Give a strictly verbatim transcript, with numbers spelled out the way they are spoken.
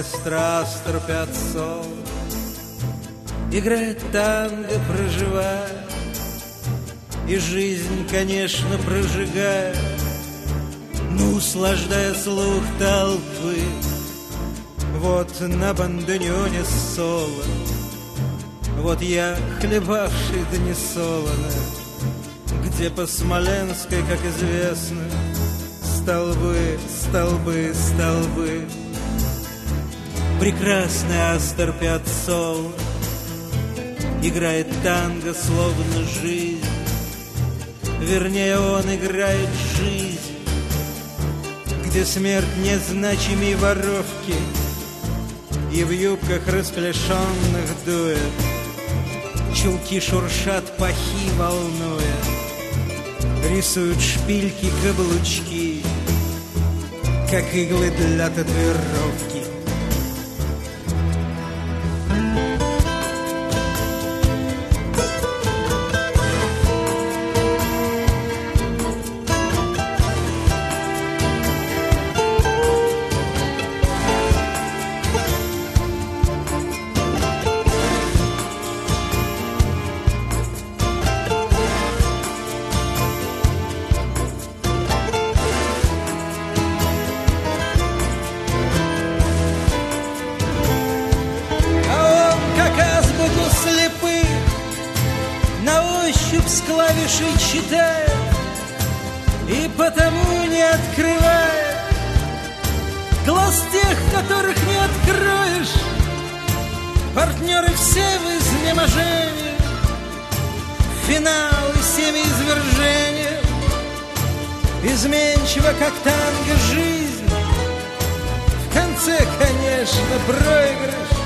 маэстро Астор Пиаццолла играет танго, проживая, и жизнь, конечно, прожигая, но услаждая слух толпы. Вот на бандонеоне соло, вот я, хлебавший да не солоно, где по Смоленской, как известно, столбы, столбы, столбы. Прекрасный Астор Пиаццолла играет танго, словно жизнь. Вернее, он играет жизнь, где смерть незначимей воровки и в юбках расклешенных дует. Чулки шуршат, пахи волнуя, рисуют шпильки, каблучки, как иглы для татуировки. С клавишей читает и потому не открывает глаз тех, которых не откроешь. Партнеры все в изнеможении, финал и семяизвержение. Изменчива, как танго, жизнь, в конце, конечно, проигрыш.